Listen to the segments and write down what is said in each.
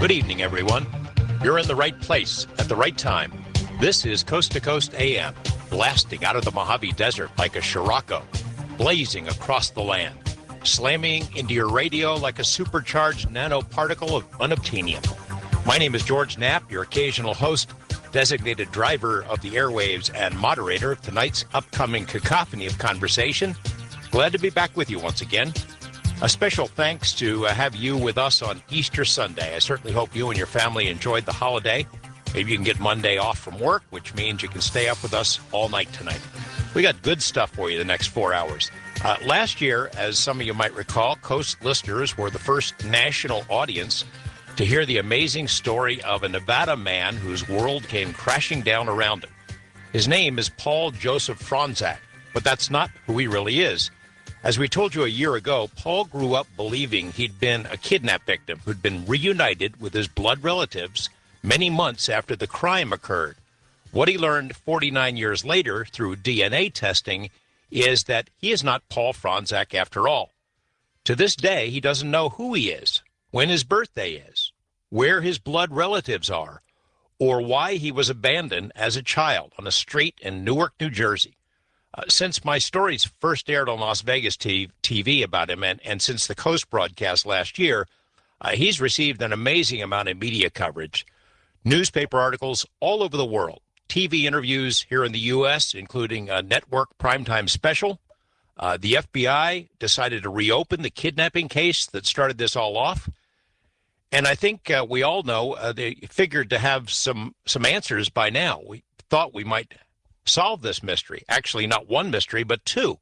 Good evening, everyone. You're in the right place at the right time. This is Coast to Coast AM, blasting out of the Mojave Desert like a Scirocco, blazing across the land, slamming into your radio like a supercharged nanoparticle of unobtainium. My name is George Knapp, your occasional host, designated driver of the airwaves and moderator of tonight's upcoming cacophony of conversation. Glad to be back with you once again. A special thanks to have you with us on Easter Sunday. I certainly hope you and your family enjoyed the holiday. Maybe you can get Monday off from work, which means you can stay up with us all night tonight. We got good stuff for you the next 4 hours. Last year, as some of you might recall, Coast listeners were the first national audience to hear the amazing story of a Nevada man whose world came crashing down around him. His name is Paul Joseph Fronczak, but that's not who he really is. As we told you a year ago, Paul grew up believing he'd been a kidnap victim who'd been reunited with his blood relatives many months after the crime occurred. What he learned 49 years later through DNA testing is that he is not Paul Fronczak after all. To this day, he doesn't know who he is, when his birthday is, where his blood relatives are, or why he was abandoned as a child on a street in Newark, New Jersey. Since my stories first aired on Las Vegas TV about him, and since the Coast broadcast last year, he's received an amazing amount of media coverage, newspaper articles all over the world, TV interviews here in the U.S., including a network primetime special. The FBI decided to reopen the kidnapping case that started this all off. And I think we all know they figured to have some answers by now. We thought we might solve this mystery. Actually, not one mystery, but two.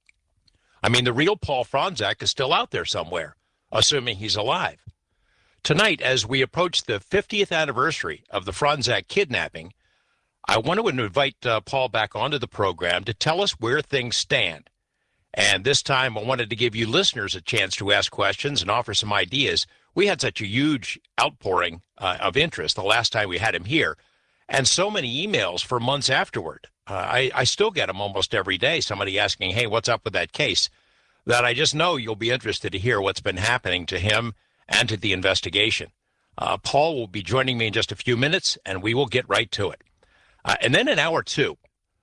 I mean, the real Paul Fronczak is still out there somewhere, assuming he's alive. Tonight, as we approach the 50th anniversary of the Fronczak kidnapping, I want to invite Paul back onto the program to tell us where things stand. And this time, I wanted to give you listeners a chance to ask questions and offer some ideas. We had such a huge outpouring of interest the last time we had him here, and so many emails for months afterward. I still get them almost every day, somebody asking, hey, what's up with that case? That I just know you'll be interested to hear what's been happening to him and to the investigation. Paul will be joining me in just a few minutes, and we will get right to it. And then in hour two,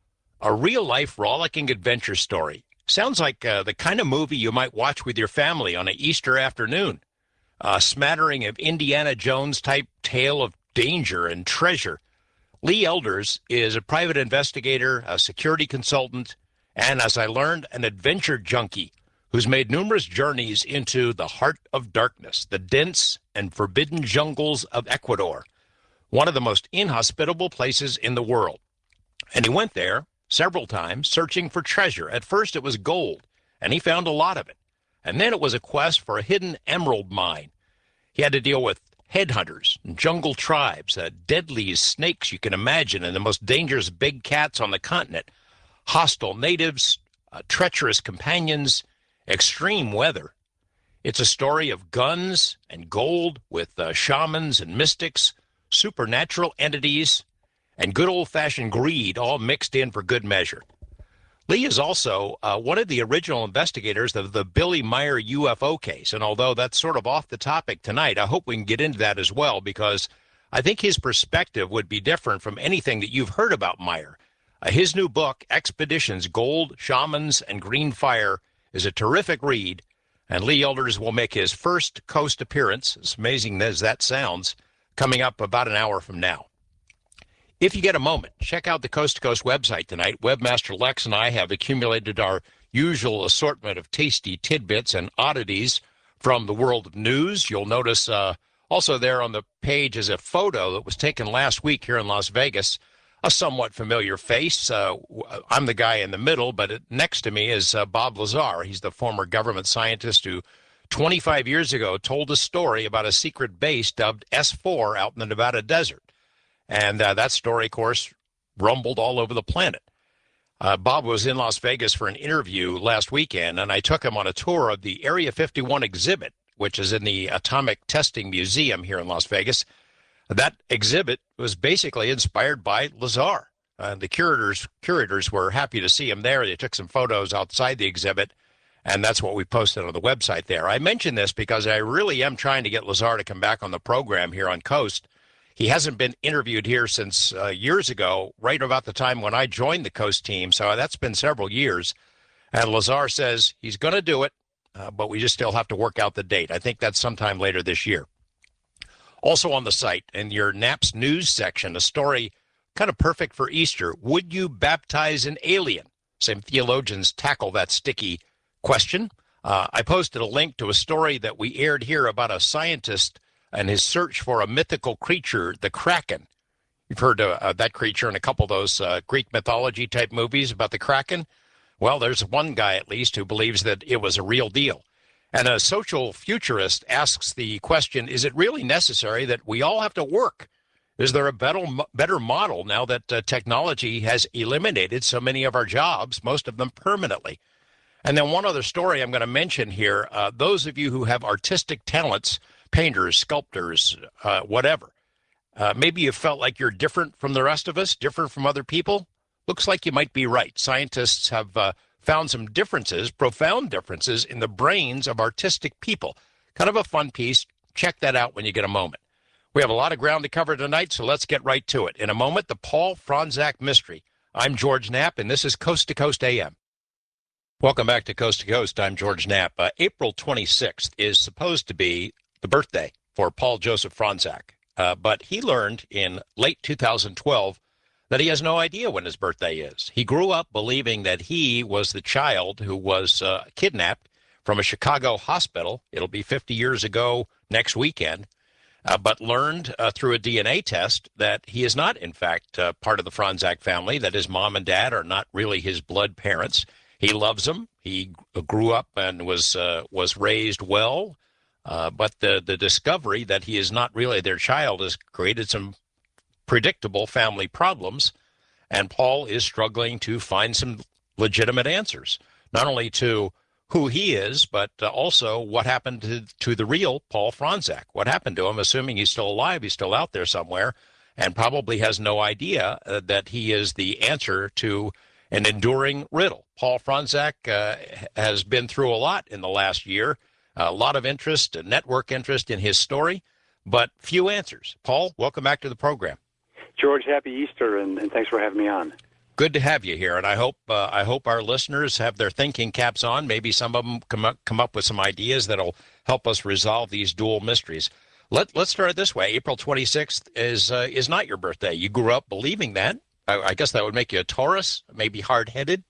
a real-life rollicking adventure story. Sounds like the kind of movie you might watch with your family on an Easter afternoon. A smattering of Indiana Jones-type tale of danger and treasure. Lee Elders is a private investigator, a security consultant, and, as I learned, an adventure junkie who's made numerous journeys into the heart of darkness, the dense and forbidden jungles of Ecuador, one of the most inhospitable places in the world. And he went there several times searching for treasure. At first it was gold, and he found a lot of it. And then it was a quest for a hidden emerald mine. He had to deal with headhunters, jungle tribes, deadliest snakes you can imagine, and the most dangerous big cats on the continent, hostile natives, treacherous companions, extreme weather. It's a story of guns and gold with shamans and mystics, supernatural entities, and good old-fashioned greed all mixed in for good measure. Lee is also one of the original investigators of the Billy Meier UFO case, and although that's sort of off the topic tonight, I hope we can get into that as well, because I think his perspective would be different from anything that you've heard about Meier. His new book, Expeditions, Gold, Shamans, and Green Fire, is a terrific read, and Lee Elders will make his first Coast appearance, as amazing as that sounds, coming up about an hour from now. If you get a moment, check out the Coast to Coast website tonight. Webmaster Lex and I have accumulated our usual assortment of tasty tidbits and oddities from the world of news. You'll notice also there on the page is a photo that was taken last week here in Las Vegas, a somewhat familiar face. I'm the guy in the middle, but next to me is Bob Lazar. He's the former government scientist who 25 years ago told a story about a secret base dubbed S4 out in the Nevada desert. And that story, of course, rumbled all over the planet. Bob was in Las Vegas for an interview last weekend, and I took him on a tour of the Area 51 exhibit, which is in the Atomic Testing Museum here in Las Vegas. That exhibit was basically inspired by Lazar. The curators were happy to see him there. They took some photos outside the exhibit, And that's what we posted on the website there. I mention this because I really am trying to get Lazar to come back on the program here on Coast. He hasn't been interviewed here since years ago, right about the time when I joined the Coast team. So that's been several years. And Lazar says he's going to do it, but we just still have to work out the date. I think that's sometime later this year. Also on the site, in your NAPS news section, a story kind of perfect for Easter. Would you baptize an alien? Some theologians tackle that sticky question. I posted a link to a story that we aired here about a scientist and his search for a mythical creature, the Kraken. You've heard that creature in a couple of those Greek mythology type movies about the Kraken. Well, there's one guy at least who believes that it was a real deal. And a social futurist asks the question, is it really necessary that we all have to work? Is there a better model now that technology has eliminated so many of our jobs, most of them permanently? And then one other story I'm going to mention here, those of you who have artistic talents, painters, sculptors, whatever, maybe you felt like you're different from the rest of us, different from other people. Looks like you might be right. Scientists have found some differences, profound differences in the brains of artistic people. Kind of a fun piece. Check that out when you get a moment. We have a lot of ground to cover tonight, so let's get right to it. In a moment, the Paul Fronczak mystery. I'm George Knapp, and this is Coast to Coast AM. Welcome back to Coast. I'm George Knapp. April 26th is supposed to be the birthday for Paul Joseph Fronczak, but he learned in late 2012 that he has no idea when his birthday is. He grew up believing that he was the child who was kidnapped from a Chicago hospital. It'll be 50 years ago next weekend, but learned through a DNA test that he is not, in fact, part of the Fronczak family, that his mom and dad are not really his blood parents. He loves them. He grew up and was raised well, but the discovery that he is not really their child has created some predictable family problems, and Paul is struggling to find some legitimate answers, not only to who he is, but also what happened to the real Paul Fronczak. What happened to him, assuming he's still alive, he's still out there somewhere, and probably has no idea that he is the answer to an enduring riddle. Paul Fronczak has been through a lot in the last year, a lot of interest, network interest in his story, but few answers. Paul, welcome back to the program. George, happy Easter, and thanks for having me on. Good to have you here, and I hope our listeners have their thinking caps on. Maybe some of them come up with some ideas that'll help us resolve these dual mysteries. Let's start it this way. April 26th is not your birthday. You grew up believing that. I guess that would make you a Taurus, maybe hard-headed.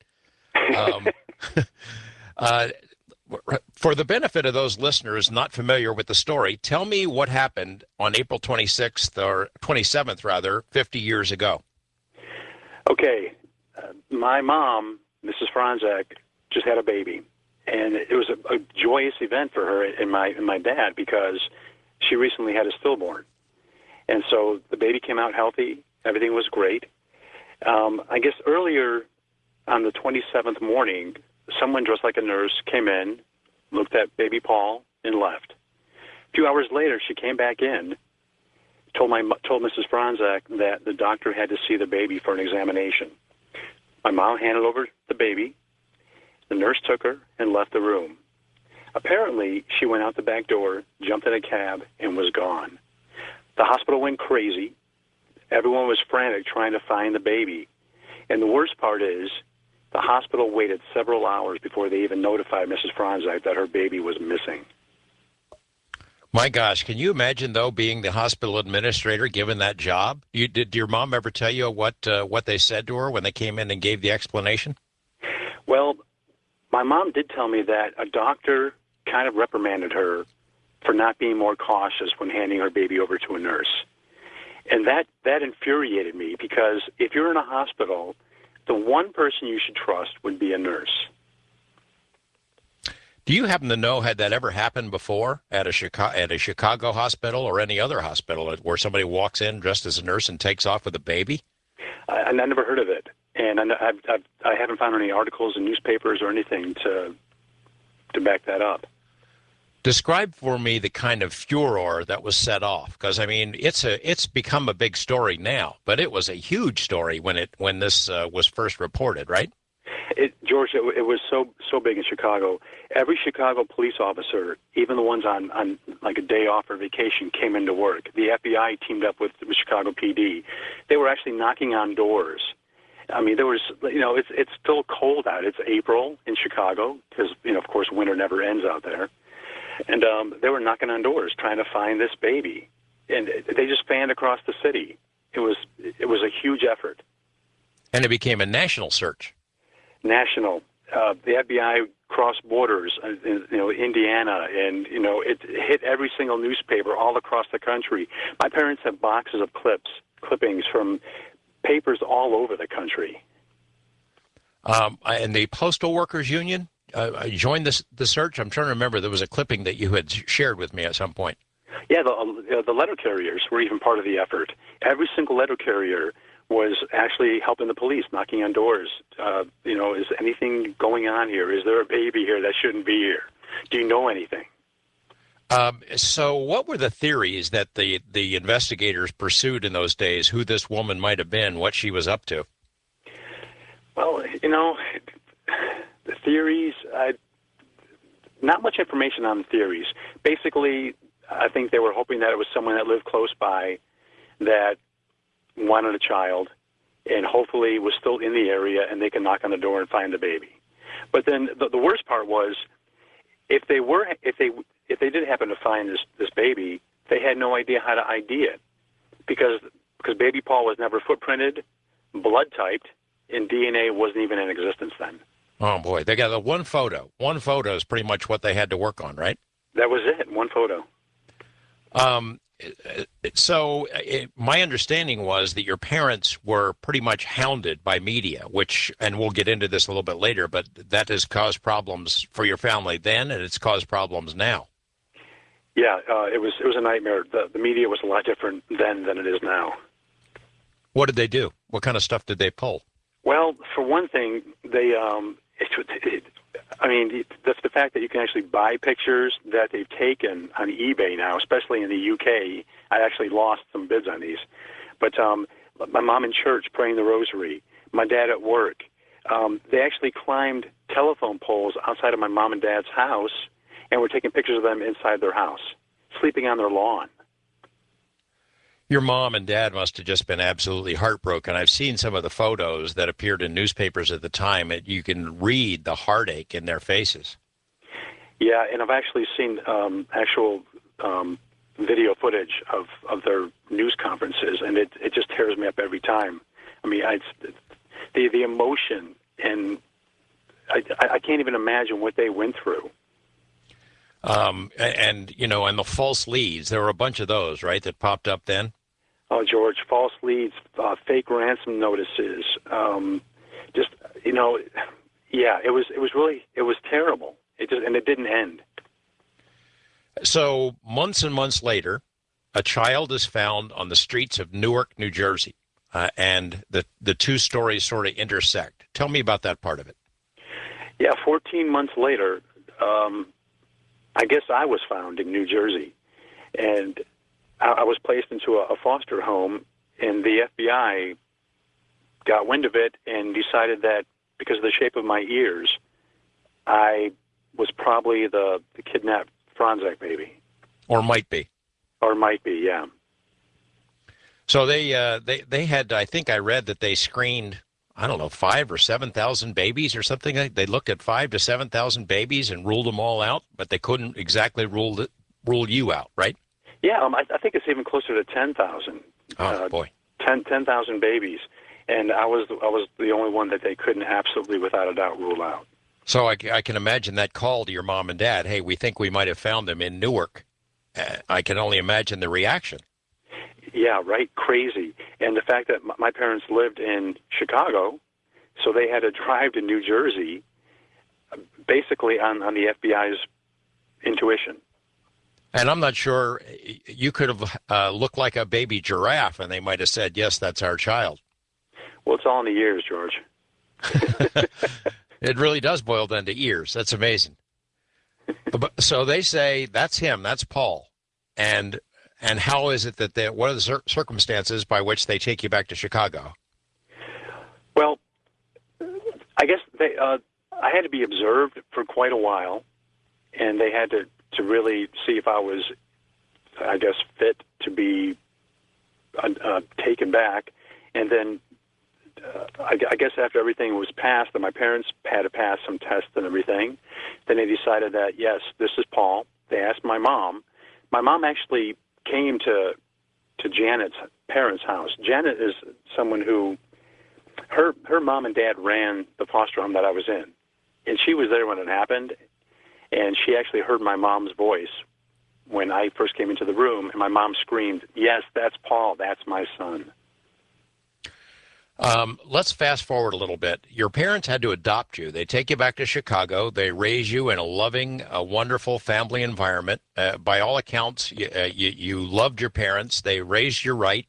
For the benefit of those listeners not familiar with the story, tell me what happened on April 26th, or 27th, rather, 50 years ago. Okay. My mom, Mrs. Fronczak, just had a baby, and it was a joyous event for her and my dad because she recently had a stillborn. And so the baby came out healthy. Everything was great. I guess earlier on the 27th morning, someone dressed like a nurse came in, looked at baby Paul, and left. A few hours later, she came back in, told Mrs. Fronczak that the doctor had to see the baby for an examination. My mom handed over the baby. The nurse took her and left the room. Apparently, she went out the back door, jumped in a cab, and was gone. The hospital went crazy. Everyone was frantic trying to find the baby. And the worst part is, the hospital waited several hours before they even notified Mrs. Fronczak that her baby was missing. My gosh, can you imagine, though, being the hospital administrator given that job? Did your mom ever tell you what they said to her when they came in and gave the explanation? Well, my mom did tell me that a doctor kind of reprimanded her for not being more cautious when handing her baby over to a nurse. And that infuriated me because if you're in a hospital, the one person you should trust would be a nurse. Do you happen to know, had that ever happened before at a Chicago hospital or any other hospital where somebody walks in dressed as a nurse and takes off with a baby? I never heard of it, and I haven't found any articles in newspapers or anything to back that up. Describe for me the kind of furor that was set off, because I mean it's become a big story now, but it was a huge story when this was first reported, right? George, it was so big in Chicago. Every Chicago police officer, even the ones on like a day off or vacation, came into work. The FBI teamed up with Chicago PD. They were actually knocking on doors. I mean, there was, it's still cold out. It's April in Chicago because, of course, winter never ends out there. And they were knocking on doors trying to find this baby. And they just fanned across the city. It was a huge effort. And it became a national search. National. The FBI crossed borders, Indiana, and, it hit every single newspaper all across the country. My parents have boxes of clippings from papers all over the country. And the Postal Workers Union joined the search. I'm trying to remember. There was a clipping that you had shared with me at some point. Yeah, the letter carriers were even part of the effort. Every single letter carrier was actually helping the police, knocking on doors. Is anything going on here? Is there a baby here that shouldn't be here? Do you know anything? So what were the theories that the investigators pursued in those days, who this woman might have been, what she was up to? Well, the theories, not much information on the theories. Basically, I think they were hoping that it was someone that lived close by that wanted a child and hopefully was still in the area and they could knock on the door and find the baby. But then the worst part was if they did happen to find this baby, they had no idea how to ID it because baby Paul was never footprinted, blood typed, and DNA wasn't even in existence then. Oh, boy. They got one photo. One photo is pretty much what they had to work on, right? That was it, one photo. My understanding was that your parents were pretty much hounded by media, and we'll get into this a little bit later, but that has caused problems for your family then, and it's caused problems now. Yeah, it was a nightmare. The media was a lot different then than it is now. What did they do? What kind of stuff did they pull? Well, for one thing, that's the fact that you can actually buy pictures that they've taken on eBay now, especially in the UK. I actually lost some bids on these. But my mom in church praying the rosary, my dad at work, they actually climbed telephone poles outside of my mom and dad's house and were taking pictures of them inside their house, sleeping on their lawn. Your mom and dad must have just been absolutely heartbroken. I've seen some of the photos that appeared in newspapers at the time. You can read the heartache in their faces. Yeah, and I've actually seen actual video footage of their news conferences, and it just tears me up every time. I mean, the emotion, and I can't even imagine what they went through. And the false leads, there were a bunch of those, right, that popped up then? Oh, George, false leads, fake ransom notices, it was terrible. It didn't end. So months and months later, a child is found on the streets of Newark, New Jersey, and the two stories sort of intersect. Tell me about that part of it. Yeah, 14 months later, I guess I was found in New Jersey, and I was placed into a foster home, and the FBI got wind of it and decided that because of the shape of my ears, I was probably the kidnapped Franzak baby. Or might be. Or might be, yeah. So they had, I think I read that they screened, 5,000 or 7,000 babies or something. They looked at 5,000 to 7,000 babies and ruled them all out, but they couldn't exactly rule you out, right? Yeah, I think it's even closer to 10,000. Oh, boy. 10,000 babies. And I was the only one that they couldn't absolutely, without a doubt, rule out. So I can imagine that call to your mom and dad, hey, we think we might have found them in Newark. I can only imagine the reaction. Yeah, right, crazy. And the fact that my parents lived in Chicago, so they had to drive to New Jersey, basically on the FBI's intuition. And I'm not sure, you could have looked like a baby giraffe, and they might have said, yes, that's our child. Well, it's all in the ears, George. It really does boil down to ears. That's amazing. So they say, that's him, that's Paul. And how is it that what are the circumstances by which they take you back to Chicago? Well, I guess I had to be observed for quite a while. and they had to really see if I was, I guess, fit to be taken back. And then I guess after everything was passed, and my parents had to pass some tests and everything, then they decided that, yes, this is Paul. They asked my mom. My mom actually came to Janet's parents' house. Janet is someone who, her mom and dad ran the foster home that I was in. And she was there when it happened, and she actually heard my mom's voice when I first came into the room, and my mom screamed, "Yes, that's Paul. That's my son." Let's fast forward a little bit. Your parents had to adopt you. They take you back to Chicago. They raise you in a loving, wonderful family environment. By all accounts, you loved your parents. They raised you right.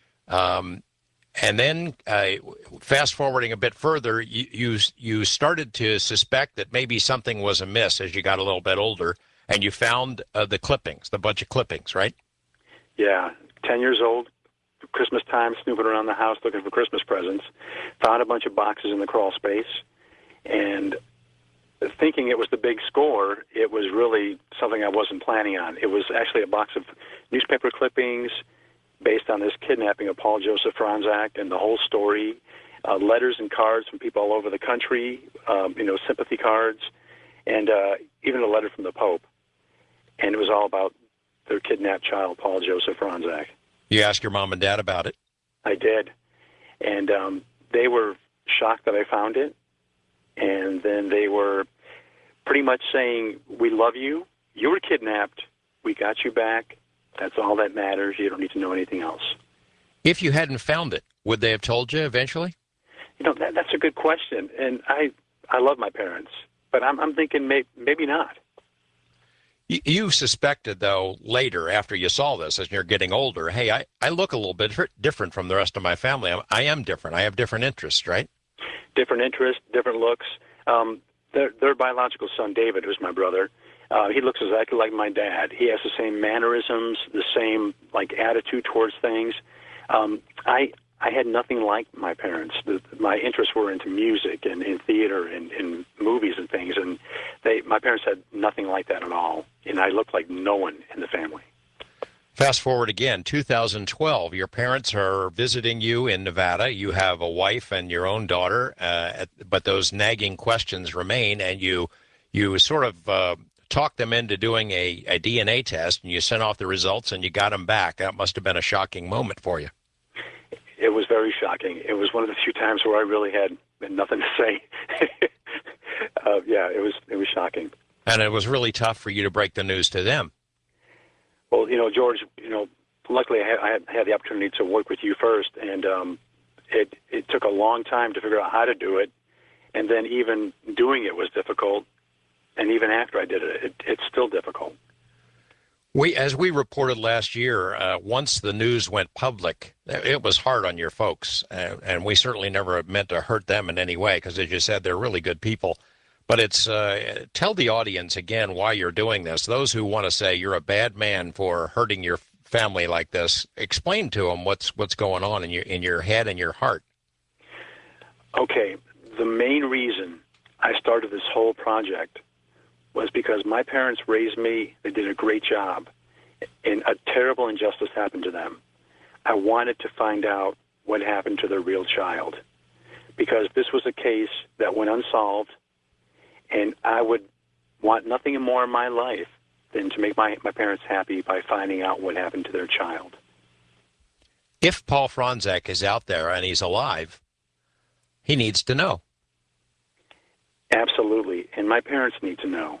And then, fast forwarding a bit further, you started to suspect that maybe something was amiss as you got a little bit older, and you found the bunch of clippings, right? Yeah, 10 years old, Christmas time, snooping around the house looking for Christmas presents, found a bunch of boxes in the crawl space, and thinking it was the big score, it was really something I wasn't planning on. It was actually a box of newspaper clippings based on this kidnapping of Paul Joseph Franzak and the whole story, letters and cards from people all over the country, sympathy cards, and even a letter from the Pope. And it was all about their kidnapped child, Paul Joseph Franzak. You asked your mom and dad about it? I did. And they were shocked that I found it. And then they were pretty much saying, "We love you. You were kidnapped. We got you back. That's all that matters. You don't need to know anything else." If you hadn't found it, would they have told you eventually? That's a good question. And I love my parents. But I'm thinking maybe not. You suspected, though, later, after you saw this, as you're getting older, hey, I look a little bit different from the rest of my family. I am different. I have different interests, right? Different interests, different looks. Their biological son, David, who's my brother, he looks exactly like my dad. He has the same mannerisms, the same attitude towards things. I had nothing like my parents. My interests were into music and in theater and in movies and things, and my parents had nothing like that at all. And I looked like no one in the family. Fast forward again, 2012. Your parents are visiting you in Nevada. You have a wife and your own daughter, but those nagging questions remain, and you sort of talked them into doing a DNA test, and you sent off the results, and you got them back. That must have been a shocking moment for you. It was very shocking. It was one of the few times where I really had nothing to say. It was shocking. And it was really tough for you to break the news to them. Well, George, luckily I had the opportunity to work with you first, and it took a long time to figure out how to do it, and then even doing it was difficult, and even after I did it, it's still difficult. As we reported last year, once the news went public, it was hard on your folks, and we certainly never meant to hurt them in any way, because as you said, they're really good people. But tell the audience again why you're doing this. Those who want to say you're a bad man for hurting your family like this, explain to them what's going on in your head and your heart. Okay, the main reason I started this whole project was because my parents raised me. They did a great job, and a terrible injustice happened to them. I wanted to find out what happened to their real child, because this was a case that went unsolved, and I would want nothing more in my life than to make my parents happy by finding out what happened to their child. If Paul Franzak is out there and he's alive, he needs to know. Absolutely, and my parents need to know.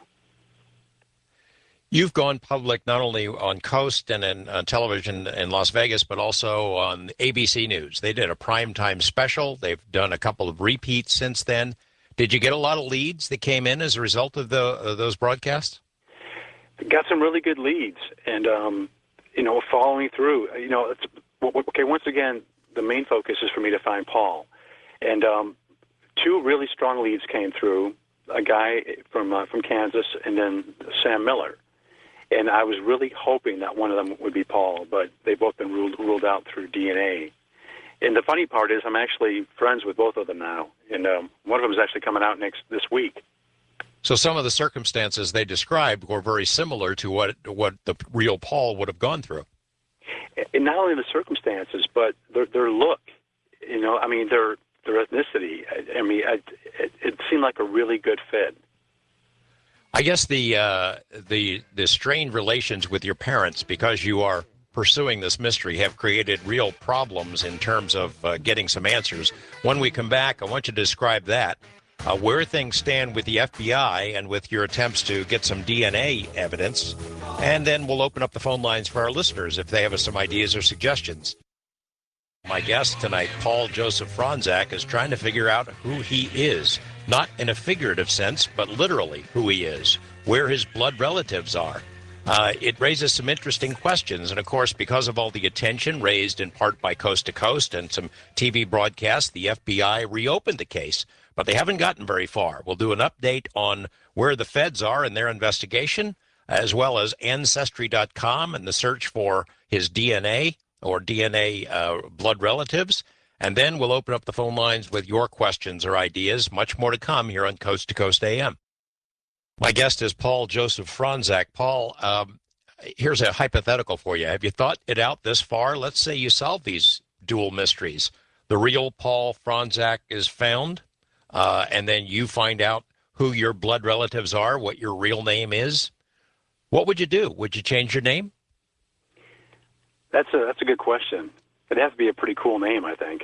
You've gone public not only on Coast and on television in Las Vegas, but also on ABC News. They did a primetime special. They've done a couple of repeats since then. Did you get a lot of leads that came in as a result of those broadcasts? Got some really good leads, and following through. Okay. Once again, the main focus is for me to find Paul, and two really strong leads came through. A guy from Kansas, and then Sam Miller. And I was really hoping that one of them would be Paul, but they've both been ruled out through DNA. And the funny part is I'm actually friends with both of them now, and one of them is actually coming out this week. So some of the circumstances they described were very similar to what the real Paul would have gone through. And not only the circumstances, but their look. You know, I mean, their ethnicity. I mean, it seemed like a really good fit. I guess the strained relations with your parents, because you are pursuing this mystery, have created real problems in terms of getting some answers. When we come back, I want you to describe that, where things stand with the FBI and with your attempts to get some DNA evidence, and then we'll open up the phone lines for our listeners if they have some ideas or suggestions. My guest tonight, Paul Joseph Franzak, is trying to figure out who he is, not in a figurative sense, but literally who he is, where his blood relatives are. It raises some interesting questions, and of course, because of all the attention raised in part by Coast to Coast and some TV broadcasts, the FBI reopened the case, but they haven't gotten very far. We'll do an update on where the feds are in their investigation, as well as Ancestry.com and the search for his DNA or DNA blood relatives. And then we'll open up the phone lines with your questions or ideas. Much more to come here on Coast to Coast AM. My guest is Paul Joseph Franzak. Paul, here's a hypothetical for you. Have you thought it out this far? Let's say you solve these dual mysteries. The real Paul Franzak is found, and then you find out who your blood relatives are, what your real name is. What would you do? Would you change your name? That's a good question. It'd have to be a pretty cool name, I think.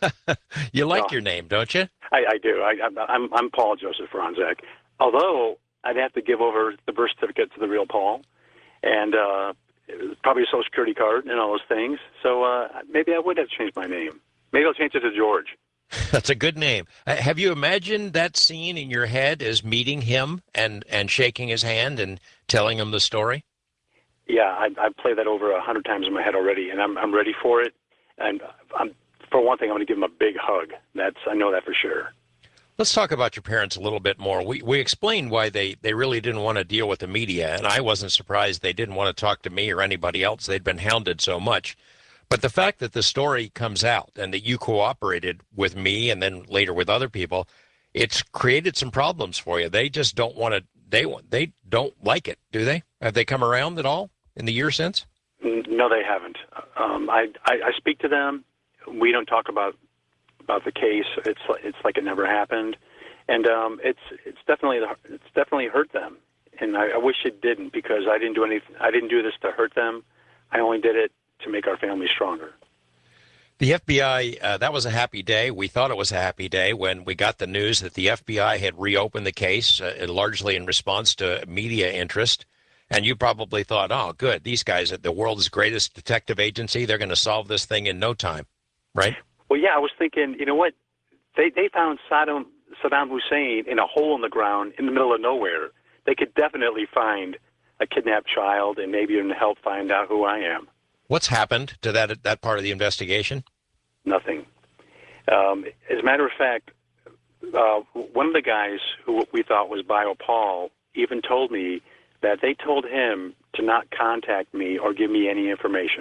You like your name, don't you? I do. I'm Paul Joseph Franzak. Although I'd have to give over the birth certificate to the real Paul, and probably a Social Security card and all those things. So maybe I would have changed my name. Maybe I'll change it to George. That's a good name. Have you imagined that scene in your head as meeting him and shaking his hand and telling him the story? Yeah, I've played that over 100 times in my head already, and I'm ready for it. And for one thing, I'm going to give him a big hug. I know that for sure. Let's talk about your parents a little bit more. We explained why they really didn't want to deal with the media, and I wasn't surprised they didn't want to talk to me or anybody else. They'd been hounded so much. But the fact that the story comes out and that you cooperated with me and then later with other people, it's created some problems for you. They just don't want to. They don't like it, do they? Have they come around at all in the year since? No, they haven't. I speak to them. We don't talk about the case. It's like it never happened, and it's definitely hurt them. And I wish it didn't, because I didn't do anything. I didn't do this to hurt them. I only did it to make our family stronger. The FBI, that was a happy day. We thought it was a happy day when we got the news that the FBI had reopened the case, largely in response to media interest. And you probably thought, oh, good, these guys at the world's greatest detective agency, they're going to solve this thing in no time, right? Well, yeah, I was thinking, you know what? They found Saddam Hussein in a hole in the ground in the middle of nowhere. They could definitely find a kidnapped child and maybe even help find out who I am. What's happened to that part of the investigation? Nothing. As a matter of fact, one of the guys who we thought was Bio Paul even told me that they told him to not contact me or give me any information.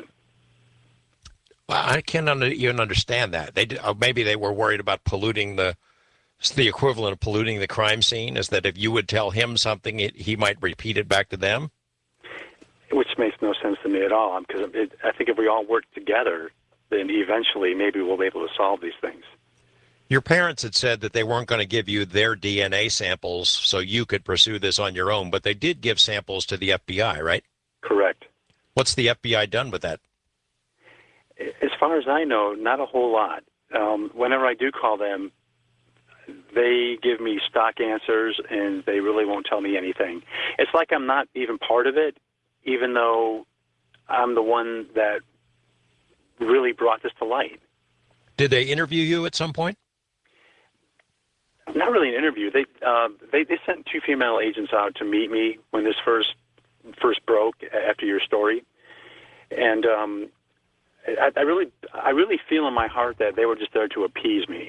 Well, I can't even understand that. Maybe they were worried about polluting the equivalent of polluting the crime scene, is that if you would tell him something, he might repeat it back to them? Which makes no sense to me at all, because I think if we all work together, then eventually maybe we'll be able to solve these things. Your parents had said that they weren't going to give you their DNA samples so you could pursue this on your own, but they did give samples to the FBI, right? Correct. What's the FBI done with that? As far as I know, not a whole lot. Whenever I do call them, they give me stock answers, and they really won't tell me anything. It's like I'm not even part of it, even though I'm the one that really brought this to light. Did they interview you at some point? Not really an interview. They sent two female agents out to meet me when this first broke after your story, and I really feel in my heart that they were just there to appease me.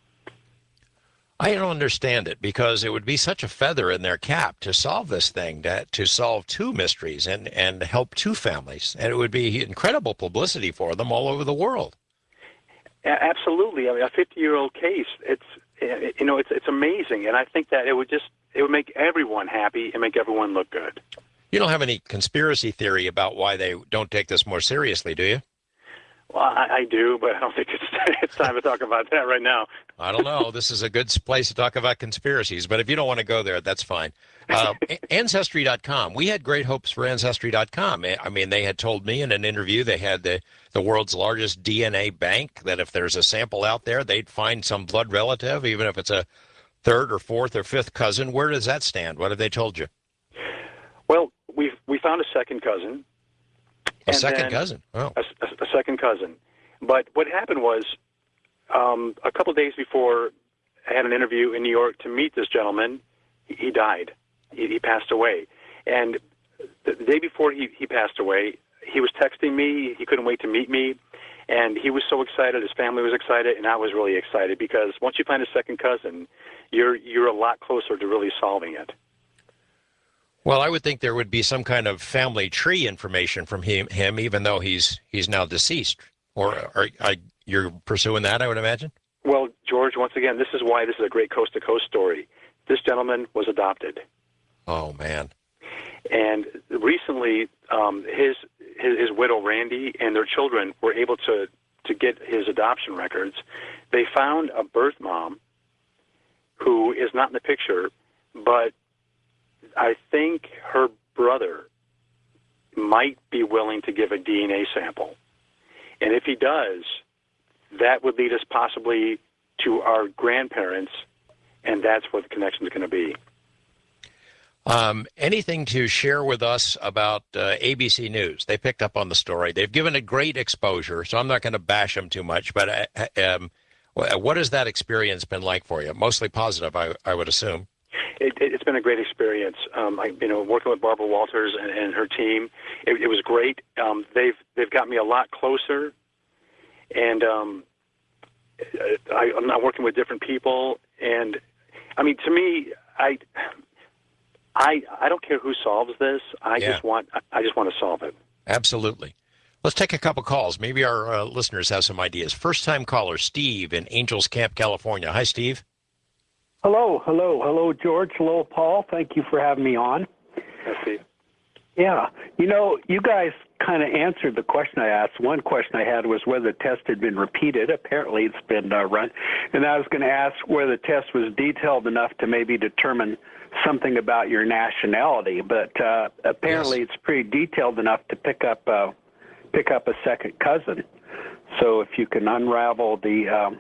I don't understand it, because it would be such a feather in their cap to solve this thing, to solve two mysteries and help two families, and it would be incredible publicity for them all over the world. Absolutely. I mean, a 50-year-old case, it's amazing, and I think that it would make everyone happy and make everyone look good. You don't have any conspiracy theory about why they don't take this more seriously, do you? Well, I do, but I don't think it's time to talk about that right now. I don't know. This is a good place to talk about conspiracies, but if you don't want to go there, that's fine. Ancestry.com. We had great hopes for Ancestry.com. I mean, they had told me in an interview they had the world's largest DNA bank, that if there's a sample out there, they'd find some blood relative, even if it's a third or fourth or fifth cousin. Where does that stand? What have they told you? Well, we found a second cousin. A second cousin? Oh. A second cousin. But what happened was, a couple of days before I had an interview in New York to meet this gentleman, he died. He passed away. And the day before he passed away, he was texting me. He couldn't wait to meet me. And he was so excited. His family was excited, and I was really excited, because once you find a second cousin, you're a lot closer to really solving it. Well, I would think there would be some kind of family tree information from him, even though he's now deceased. Or you're pursuing that, I would imagine? Well, George, once again, this is why this is a great coast-to-coast story. This gentleman was adopted. Oh, man. And recently, his widow, Randy, and their children were able to get his adoption records. They found a birth mom who is not in the picture, but I think her brother might be willing to give a DNA sample. And if he does, that would lead us possibly to our grandparents, and that's where the connection is going to be. Anything to share with us about ABC News? They picked up on the story. They've given it great exposure, so I'm not going to bash them too much. But what has that experience been like for you? Mostly positive, I would assume. It's been a great experience. Working with Barbara Walters and her team, it was great. They've got me a lot closer, and I'm not working with different people. And I mean, to me, I don't care who solves this. I just want to solve it. Absolutely. Let's take a couple calls. Maybe our listeners have some ideas. First-time caller, Steve in Angels Camp, California. Hi, Steve. Hello, George. Hello, Paul. Thank you for having me on. Hi, Steve. Yeah, you guys kind of answered the question I asked. One question I had was whether the test had been repeated. Apparently, it's been run. And I was going to ask whether the test was detailed enough to maybe determine something about your nationality. But apparently, It's pretty detailed enough to pick up a second cousin. So if you can unravel the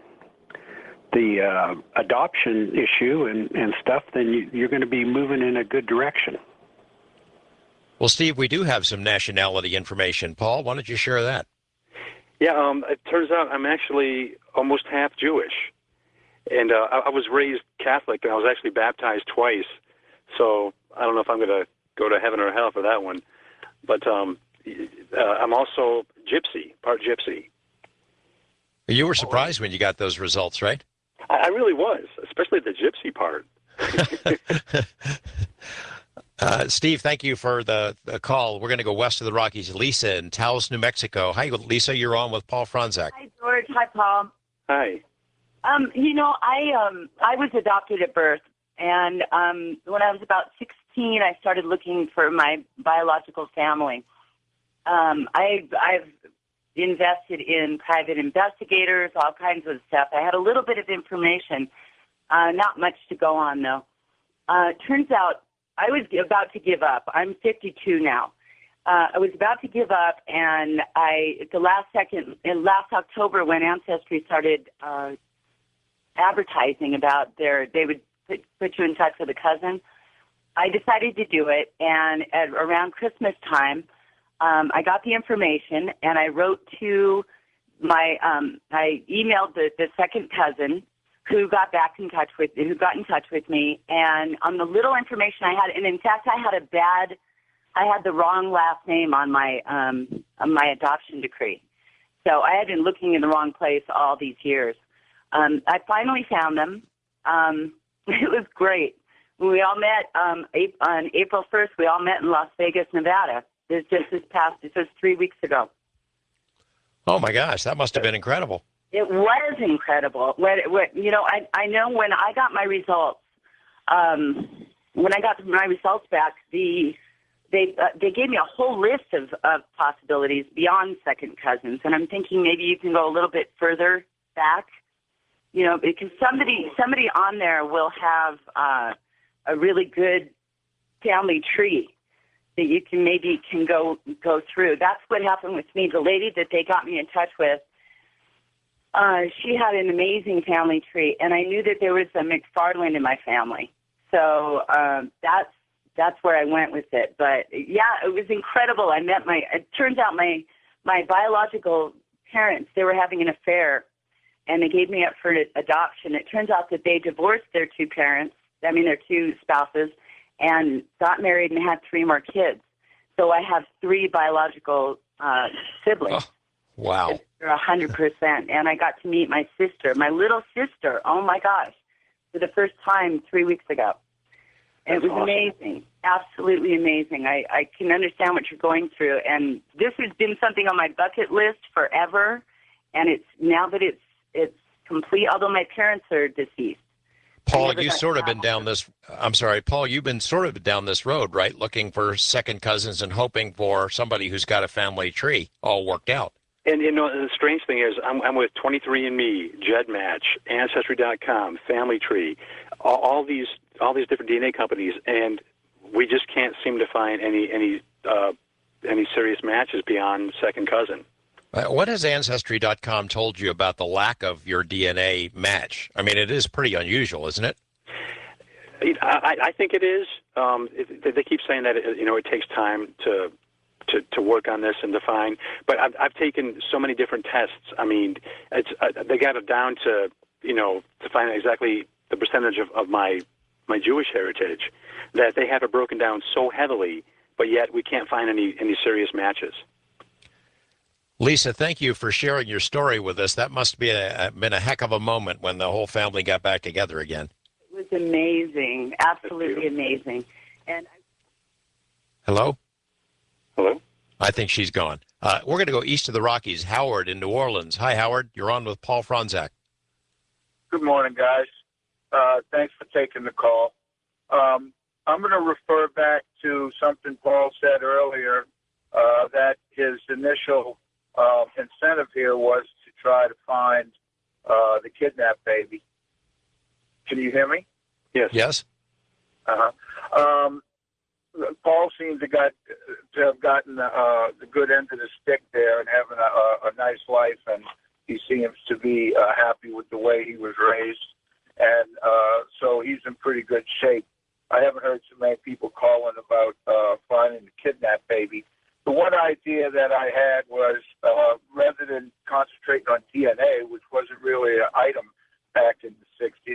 adoption issue and stuff, then you're going to be moving in a good direction. Well, Steve, we do have some nationality information. Paul, why don't you share that? Yeah, it turns out I'm actually almost half Jewish. And I was raised Catholic, and I was actually baptized twice. So I don't know if I'm going to go to heaven or hell for that one. But I'm also Gypsy, part Gypsy. You were surprised when you got those results, right? I really was, especially the Gypsy part. Steve, thank you for the call. We're going to go west of the Rockies. Lisa in Taos, New Mexico. Hi, Lisa. You're on with Paul Franzak. Hi, George. Hi, Paul. Hi. I was adopted at birth, and when I was about 16, I started looking for my biological family. I've invested in private investigators, all kinds of stuff. I had a little bit of information, not much to go on, though. Turns out I was about to give up. I'm 52 now. I was about to give up, and at the last second, last October, when Ancestry started advertising about they would put you in touch with a cousin, I decided to do it. And around Christmas time, I got the information, and I wrote to I emailed the second cousin, who got in touch with me, and on the little information I had, and in fact I had the wrong last name on my adoption decree. So I had been looking in the wrong place all these years. I finally found them. It was great. We all met on April 1st. We all met in Las Vegas, Nevada. This was 3 weeks ago. Oh my gosh, that must have been incredible. It was incredible. I know when I got my results, back, they gave me a whole list of possibilities beyond second cousins, and I'm thinking maybe you can go a little bit further back, because somebody on there will have a really good family tree that you can go through. That's what happened with me. The lady that they got me in touch with, she had an amazing family tree, and I knew that there was a McFarland in my family. So that's where I went with it. But yeah, it was incredible. It turns out my biological parents, they were having an affair, and they gave me up for adoption. It turns out that they divorced their their two spouses, and got married and had 3 more kids. So I have 3 biological siblings. Oh, wow. They're 100%. And I got to meet my sister, my little sister, oh my gosh, for the first time 3 weeks ago. And it was awesome. Amazing, absolutely amazing. I can understand what you're going through. And this has been something on my bucket list forever. And it's now that it's complete, although my parents are deceased. Paul, you've sort of been down this. I'm sorry, Paul, you've been sort of down this road, right? Looking for second cousins and hoping for somebody who's got a family tree all worked out. And the strange thing is, I'm with 23andMe, GEDmatch, Ancestry.com, Family Tree, all these different DNA companies, and we just can't seem to find any serious matches beyond second cousin. What has Ancestry.com told you about the lack of your DNA match? I mean, it is pretty unusual, isn't it? I think it is. They keep saying that it takes time to work on this and to find. But I've taken so many different tests. I mean, they got it down to to find exactly the percentage of my Jewish heritage, that they have it broken down so heavily, but yet we can't find any serious matches. Lisa, thank you for sharing your story with us. That must be been a heck of a moment when the whole family got back together again. It was amazing, absolutely amazing. And Hello? Hello? I think she's gone. We're going to go east of the Rockies. Howard in New Orleans. Hi, Howard. You're on with Paul Franzak. Good morning, guys. Thanks for taking the call. I'm going to refer back to something Paul said earlier, that his initial incentive here was to try to find the kidnapped baby. Can you hear me? Yes. Yes. Paul seems to have gotten the good end of the stick there and having a nice life, and he seems to be happy with the way he was raised, and so he's in pretty good shape. I haven't heard too many people calling about finding the kidnapped baby. The one idea that I had was, rather than concentrating on DNA, which wasn't really an item back in the 60s,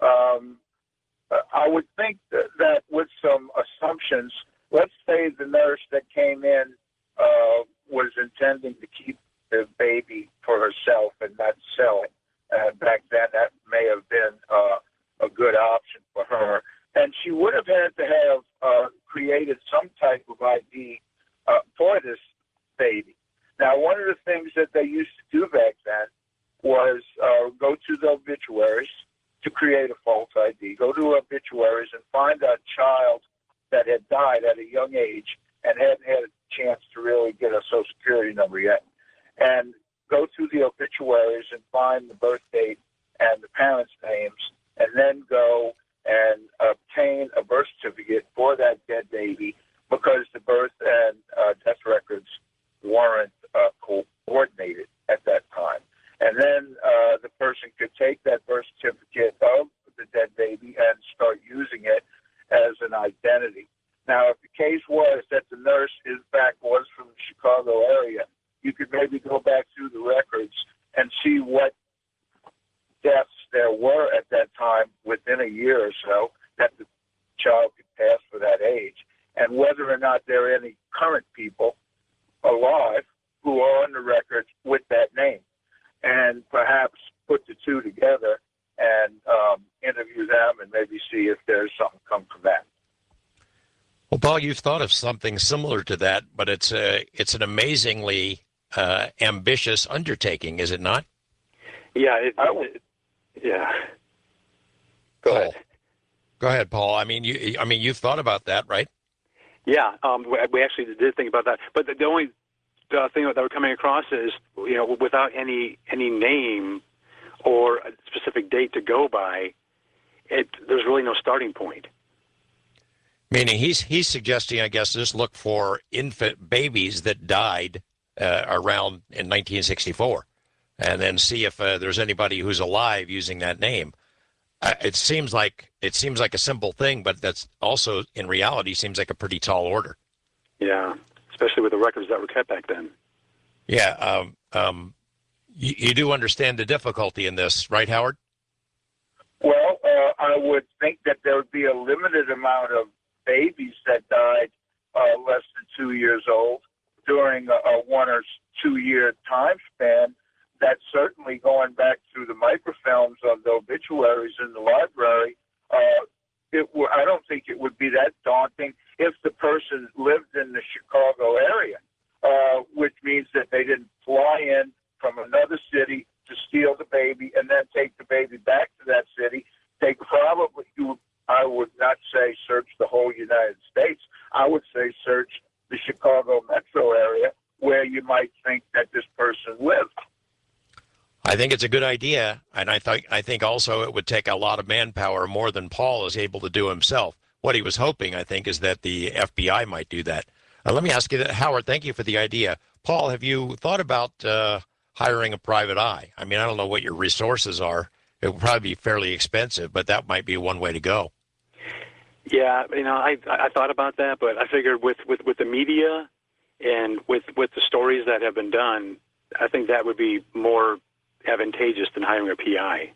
I would think that with some assumptions, let's say the nurse that came in was intending to keep the baby for herself and not sell it. Back then, that may have been a good option for her. And she would have had to have created some type of ID for this baby. Now, one of the things that they used to do back then was go to the obituaries to create a false ID, go to obituaries and find a child that had died at a young age and hadn't had a chance to really get a Social Security number yet, and go through the obituaries and find the birth date and the parents' names, and then go and obtain a birth certificate for that dead baby because the birth and death records weren't coordinated at that time. And then the person could take that birth certificate of the dead baby and start using it as an identity. Now, if the case was that the nurse, in fact, was from the Chicago area, you could maybe go back through the records and see what deaths there were at that time within a year or so that the child could pass for that age, and whether or not there are any current people alive who are on the record with that name, and perhaps put the two together and interview them and maybe see if there's something come from that. Well, Paul, you've thought of something similar to that, but it's an amazingly ambitious undertaking, is it not? Yeah, yeah. Go Paul. ahead. Go ahead, Paul. I mean, you've thought about that, right? Yeah, we actually did think about that. But the only thing that we're coming across is, without any name or a specific date to go by, there's really no starting point. Meaning he's suggesting, I guess, just look for infant babies that died around in 1964, and then see if there's anybody who's alive using that name. It seems like a simple thing, but that's also in reality seems like a pretty tall order. Yeah, especially with the records that were kept back then. Yeah, you do understand the difficulty in this, right, Howard? Well, I would think that there would be a limited amount of babies that died less than 2 years old during a 1 or 2 year time span. That's certainly going back through the microfilms of the obituaries in the library. I don't think it would be that daunting if the person lived in the Chicago area, which means that they didn't fly in from another city to steal the baby and then take the baby back to that city. They probably, I would not say search the whole United States. I would say search the Chicago metro area where you might think that this person lived. I think it's a good idea, and I think also it would take a lot of manpower, more than Paul is able to do himself. What he was hoping, I think, is that the FBI might do that. Let me ask you that, Howard. Thank you for the idea. Paul, have you thought about hiring a private eye? I mean, I don't know what your resources are. It would probably be fairly expensive, but that might be one way to go. Yeah, I thought about that, but I figured with the media and with the stories that have been done, I think that would be more advantageous than hiring a PI.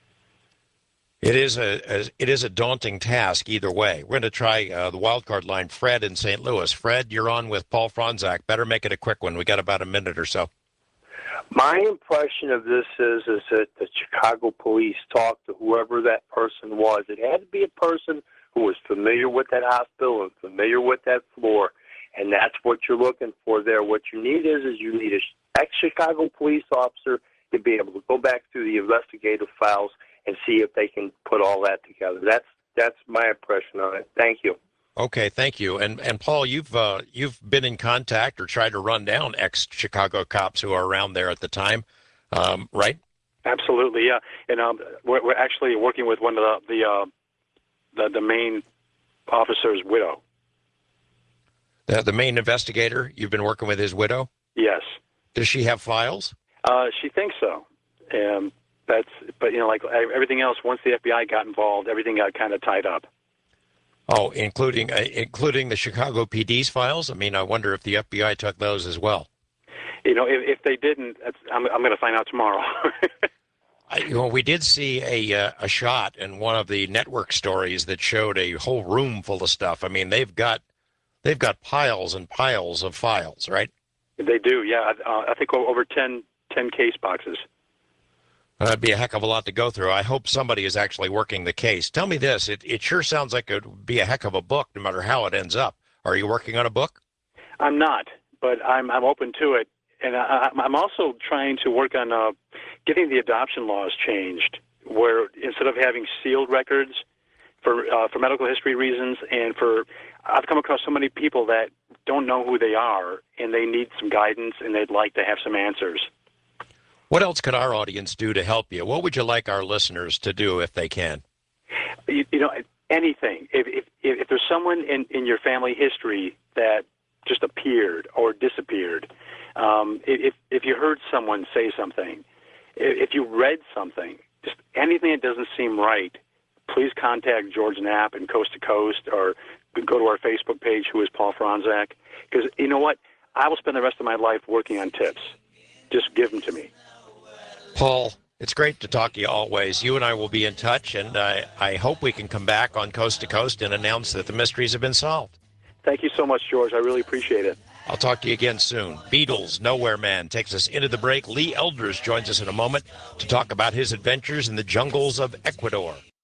It is a daunting task either way. We're going to try the wildcard line. Fred in St. Louis. Fred, you're on with Paul Franzak. Better make it a quick one. We got about a minute or so. My impression of this is that the Chicago police talked to whoever that person was. It had to be a person who was familiar with that hospital and familiar with that floor, and that's what you're looking for there. What you need is you need an ex-Chicago police officer to be able to go back through the investigative files and see if they can put all that together. That's my impression on it. Thank you. Okay, thank you. And Paul, you've been in contact or tried to run down ex-Chicago cops who are around there at the time, right? Absolutely, yeah. And we're actually working with one of the main officer's widow. The main investigator. You've been working with his widow? Yes. Does she have files? She thinks so. But like everything else, once the FBI got involved, everything got kind of tied up. Oh, including the Chicago PD's files? I mean, I wonder if the FBI took those as well. If they didn't, I'm going to find out tomorrow. We did see a shot in one of the network stories that showed a whole room full of stuff. I mean, they've got piles and piles of files, right? They do, yeah. I think over 10 case boxes. That'd be a heck of a lot to go through. I hope somebody is actually working the case. Tell me this. It sure sounds like it would be a heck of a book, no matter how it ends up. Are you working on a book? I'm not, but I'm open to it. And I'm also trying to work on getting the adoption laws changed, where instead of having sealed records for medical history reasons, I've come across so many people that don't know who they are, and they need some guidance, and they'd like to have some answers. What else could our audience do to help you? What would you like our listeners to do if they can? Anything. If there's someone in your family history that just appeared or disappeared, if you heard someone say something, if you read something, just anything that doesn't seem right, please contact George Knapp and Coast to Coast, or go to our Facebook page, who is Paul Franzak. Because you know what? I will spend the rest of my life working on tips. Just give them to me. Paul, it's great to talk to you always. You and I will be in touch, and I hope we can come back on Coast to Coast and announce that the mysteries have been solved. Thank you so much, George. I really appreciate it. I'll talk to you again soon. Beatles, Nowhere Man takes us into the break. Lee Elders joins us in a moment to talk about his adventures in the jungles of Ecuador.